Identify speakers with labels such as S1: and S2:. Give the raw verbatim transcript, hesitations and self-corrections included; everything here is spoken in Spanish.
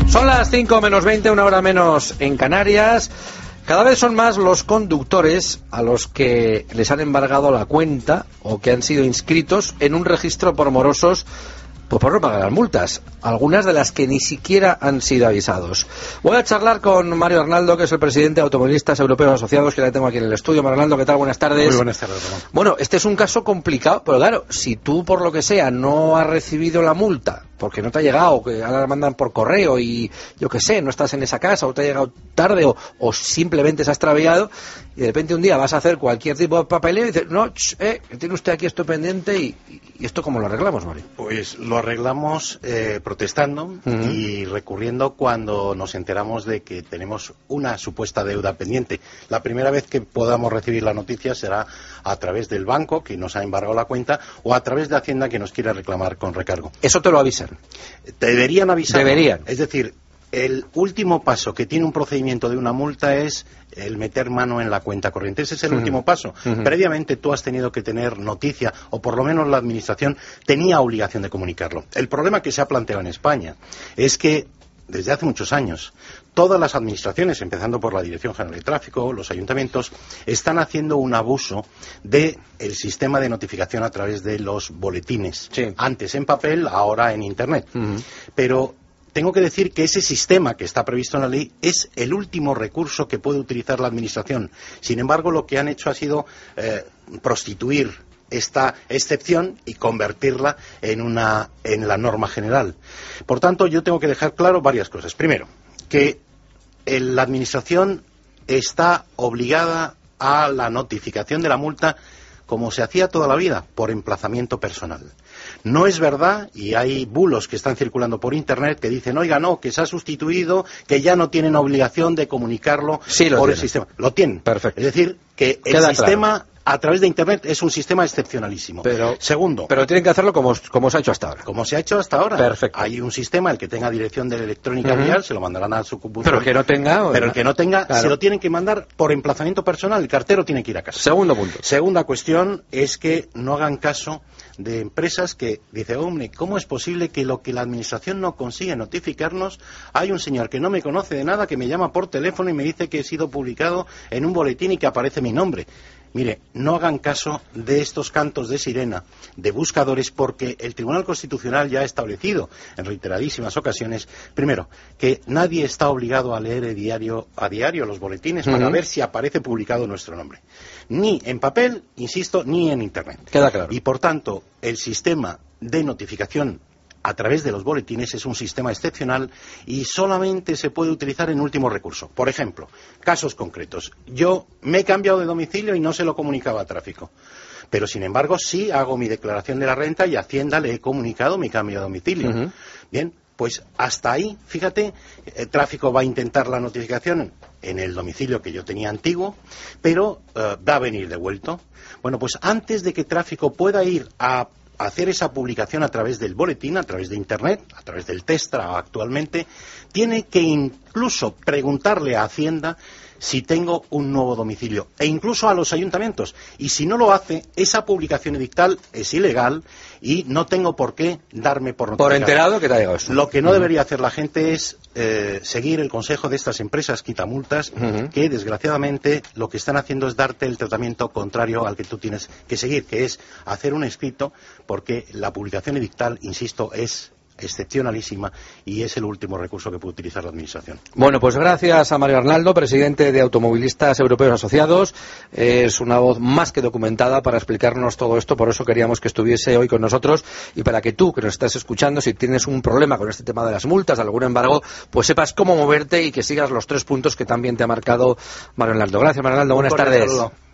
S1: Son las cinco menos veinte, una hora menos en Canarias. Cada vez son más los conductores a los que les han embargado la cuenta o que han sido inscritos en un registro por morosos pues por no pagar las multas, algunas de las que ni siquiera han sido avisados. Voy a charlar con Mario Arnaldo, que es el presidente de Automovilistas Europeos Asociados, que la tengo aquí en el estudio. Mario Arnaldo, ¿qué tal? Buenas tardes.
S2: Muy buenas tardes, Ramón.
S1: Bueno, este es un caso complicado, pero claro, si tú por lo que sea no has recibido la multa, porque no te ha llegado, que ahora la mandan por correo y yo qué sé, no estás en esa casa o te ha llegado tarde o, o simplemente se ha extraviado y de repente un día vas a hacer cualquier tipo de papeleo y dices, no, ch, eh, tiene usted aquí esto pendiente y, y esto ¿cómo lo arreglamos, Mario?
S2: Pues lo arreglamos eh, protestando uh-huh. y recurriendo cuando nos enteramos de que tenemos una supuesta deuda pendiente. La primera vez que podamos recibir la noticia será a través del banco que nos ha embargado la cuenta o a través de Hacienda que nos quiere reclamar con recargo.
S1: Eso te lo avisan.
S2: Te deberían avisar.
S1: Deberían.
S2: Es decir, el último paso que tiene un procedimiento de una multa es el meter mano en la cuenta corriente. Ese es el uh-huh. último paso. Uh-huh. Previamente tú has tenido que tener noticia, o por lo menos la Administración tenía obligación de comunicarlo. El problema que se ha planteado en España es que desde hace muchos años todas las administraciones, empezando por la Dirección General de Tráfico, los ayuntamientos, están haciendo un abuso del sistema de notificación a través de los boletines.
S1: Sí. Antes
S2: en papel, ahora en Internet. Uh-huh. Pero tengo que decir que ese sistema que está previsto en la ley es el último recurso que puede utilizar la Administración. Sin embargo, lo que han hecho ha sido eh, prostituir esta excepción y convertirla en una en la norma general. Por tanto, yo tengo que dejar claro varias cosas. Primero, que el, la Administración está obligada a la notificación de la multa como se hacía toda la vida, por emplazamiento personal. No es verdad, y hay bulos que están circulando por Internet que dicen, oiga, no, que se ha sustituido, que ya no tienen obligación de comunicarlo
S1: sí,
S2: por
S1: tienen.
S2: el sistema. Lo tienen.
S1: Perfecto.
S2: Es decir, que el
S1: Queda
S2: sistema
S1: claro.
S2: a través de Internet es un sistema excepcionalísimo.
S1: Pero,
S2: Segundo.
S1: Pero tienen que hacerlo como, como se ha hecho hasta ahora.
S2: Como se ha hecho hasta ahora.
S1: Perfecto.
S2: Hay un sistema, el que tenga dirección de electrónica
S1: uh-huh.
S2: vial, se lo mandarán a su computador.
S1: Pero el que no tenga...
S2: Pero el que no tenga,
S1: claro.
S2: se lo tienen que mandar por emplazamiento personal. El cartero tiene que ir a casa.
S1: Segundo punto.
S2: Segunda cuestión es que no hagan caso de empresas que dicen, hombre, ¿cómo es posible que lo que la Administración no consigue notificarnos? Hay un señor que no me conoce de nada, que me llama por teléfono y me dice que he sido publicado en un boletín y que aparece mi nombre. Mire, no hagan caso de estos cantos de sirena de buscadores porque el Tribunal Constitucional ya ha establecido en reiteradísimas ocasiones, primero, que nadie está obligado a leer a diario, a diario los boletines uh-huh. para ver si aparece publicado nuestro nombre. Ni en papel, insisto, ni en Internet.
S1: Queda claro.
S2: Y por tanto, el sistema de notificación a través de los boletines es un sistema excepcional y solamente se puede utilizar en último recurso. Por ejemplo, casos concretos. Yo me he cambiado de domicilio y no se lo comunicaba a Tráfico. Pero, sin embargo, sí hago mi declaración de la renta y a Hacienda le he comunicado mi cambio de domicilio. Uh-huh. Bien, pues hasta ahí, fíjate, el Tráfico va a intentar la notificación en el domicilio que yo tenía antiguo, pero uh, va a venir devuelto. Bueno, pues antes de que Tráfico pueda ir a hacer esa publicación a través del boletín, a través de Internet, a través del Testra actualmente, tiene que incluso preguntarle a Hacienda si tengo un nuevo domicilio, e incluso a los ayuntamientos. Y si no lo hace, esa publicación edictal es ilegal y no tengo por qué darme por notificado.
S1: Por enterado que te ha llegado eso.
S2: Lo que no uh-huh. debería hacer la gente es eh, seguir el consejo de estas empresas quitamultas, uh-huh. que desgraciadamente lo que están haciendo es darte el tratamiento contrario al que tú tienes que seguir, que es hacer un escrito, porque la publicación edictal, insisto, es excepcionalísima y es el último recurso que puede utilizar la Administración.
S1: Bueno, pues gracias a Mario Arnaldo, presidente de Automovilistas Europeos Asociados. Es una voz más que documentada para explicarnos todo esto, por eso queríamos que estuviese hoy con nosotros y para que tú, que nos estás escuchando, si tienes un problema con este tema de las multas, de algún embargo, pues sepas cómo moverte y que sigas los tres puntos que también te ha marcado Mario Arnaldo. Gracias, Mario Arnaldo. Buenas tardes.